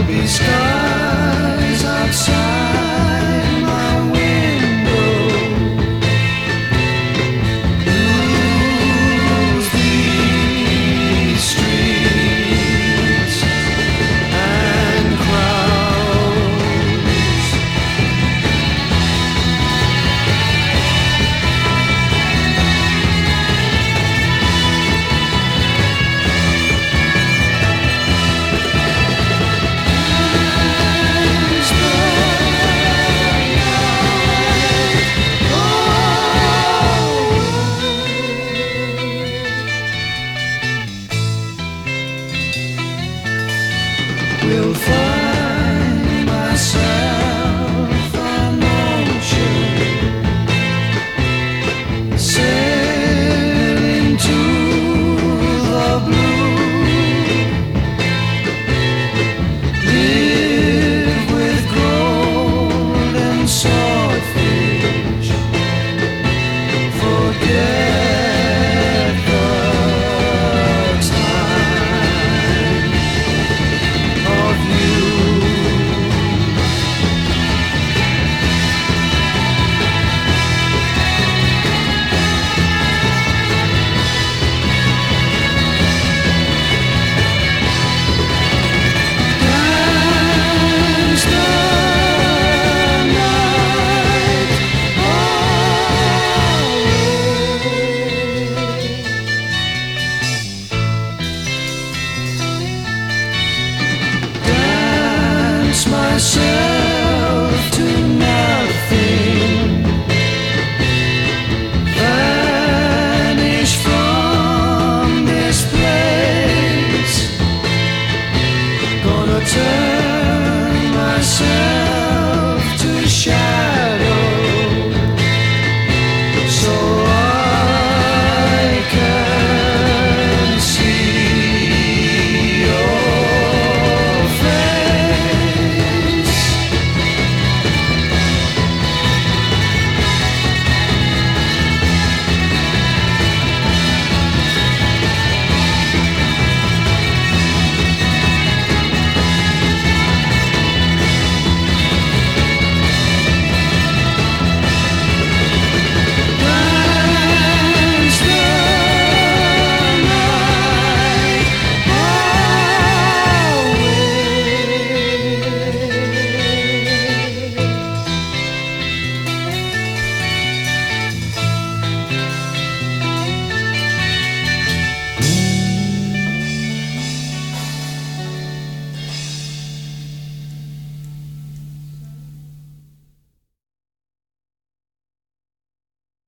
Skies outside my window, lose these streets and crowds. Will find myself on ocean, sailing to the blue, live with gold and swordfish, forget the time of you. Dance the night away. Dance myself to nothing, vanish from this place, gonna turn